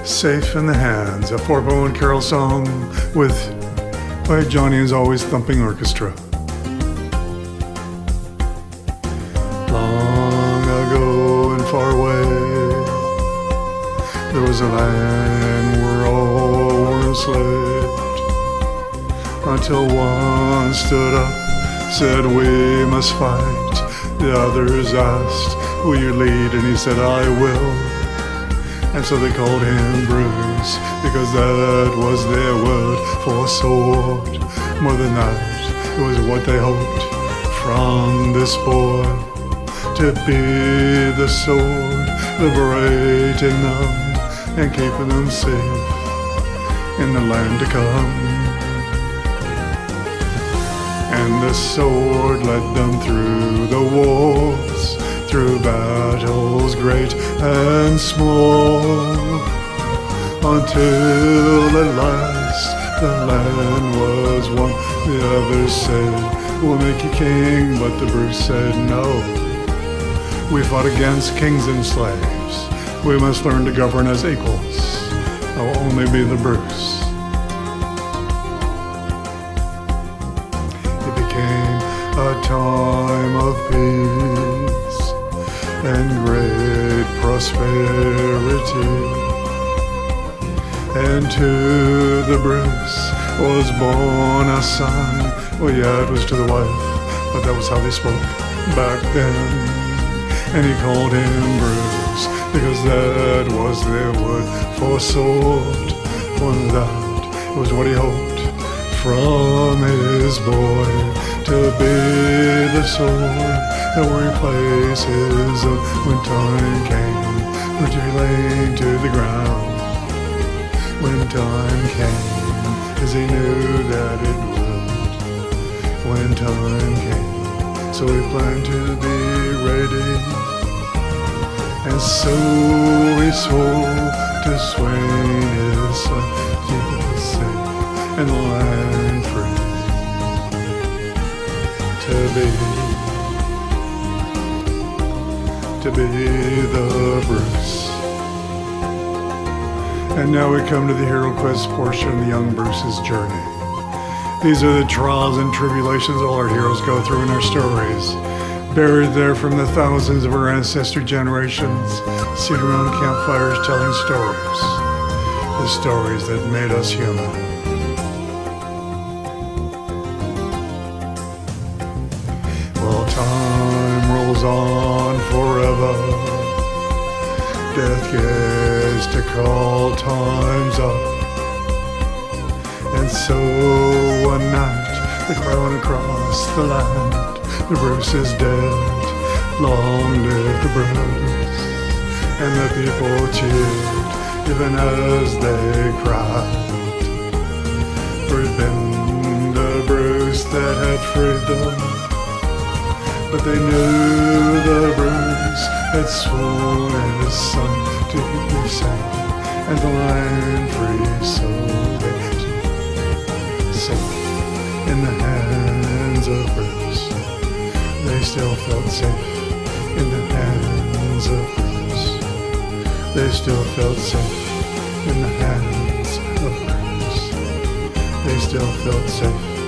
Safe in the Hands, a Forbo and Carol song by Johnny Is Always Thumping Orchestra. Long ago and far away, there was a land where all were enslaved, until one stood up, said we must fight. The others asked, will you lead? And he said, I will. And so they called him Bruce, because that was their word for sword. More than that, it was what they hoped from this boy, to be the sword, liberating them and keeping them safe in the land to come. And the sword led them through the wars, through battles great and small, until at last the land was won. The others said, we'll make you king, but the Bruce said no. We fought against kings and slaves. We must learn to govern as equals. I'll only be the Bruce. It became a time of peace and great prosperity, and to the Bruce was born a son. Well, yeah, it was to the wife, but that was how they spoke back then. And he called him Bruce, because that was their word for sword. For that was what he hoped from his boy, to be the sword that would replace his own when time came, for to be laid to the ground. When time came, as he knew that it would. When time came, so he planned to be ready. And so he swore to Swain his son, to be safe and the land free, to be the Bruce. And now we come to the Hero Quest portion of the young Bruce's journey. These are the trials and tribulations all our heroes go through in our stories, buried there from the thousands of our ancestor generations, sitting around campfires telling stories, the stories that made us human. Well, time rolls on forever. Death gets to call times up. And so one night, the cry went across the land, the Bruce is dead, long live the Bruce. And the people cheered, even as they cried, for it'd been the Bruce that had freed them. But they knew the Bruce had sworn his son to be safe and the land free, so they safe in the hands of Bruce. They still felt safe in the hands of Bruce. They still felt safe in the hands of Bruce. They still felt safe